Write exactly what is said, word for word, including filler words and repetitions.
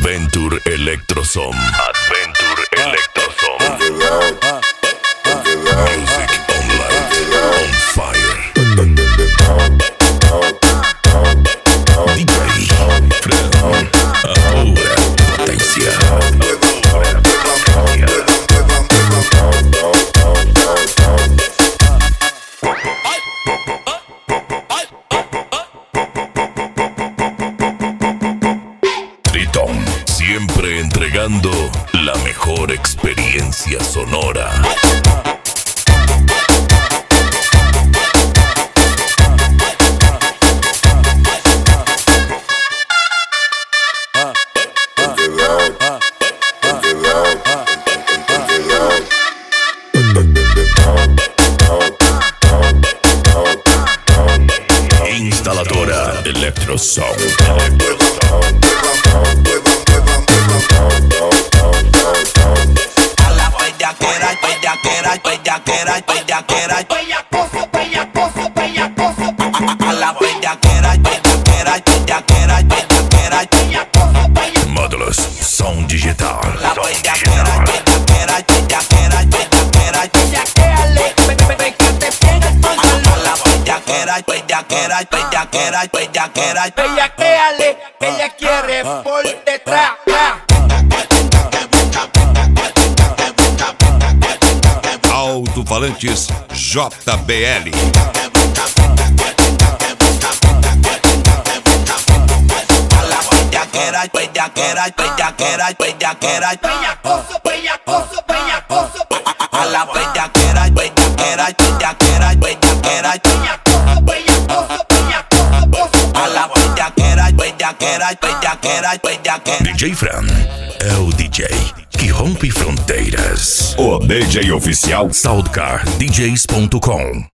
Adventure Electrosom. Adventure Electrosom. Music online on fire. D J Fran, a pura potência. Triton, siempre entregando la mejor experiencia sonora. Instaladora Electrosom. A la bellaquera, bellaquera, bellaquera, bellaquera, bellacoso, bellacoso, bellacoso. A la bellaquera, bellaquera, bellaquera, bellaquera, bellacoso, bellacoso. Módulos som digital. La bellaquera, bellaquera, bellaquera, bellaquera, bellaquéale, pégate bien el pantalón. A la bellaquera, bellaquera, bellaquera, bellaquera, bellaquéale, que ella quiere por detrás. Alto-falantes J B L. A la bellaquera, bellaquera, bellaquera, bellaquera, bellacoso, bellacoso, bellacoso. A la bellaquera, bellaquera, bellaquera, bellaquera, bellacoso, bellacoso, bellacoso. A la bellaquera, bellaquera, bellaquera, bellaquera. D J Fran é o D J que rompe fronteiras. O D J oficial Soundcar D Js ponto com.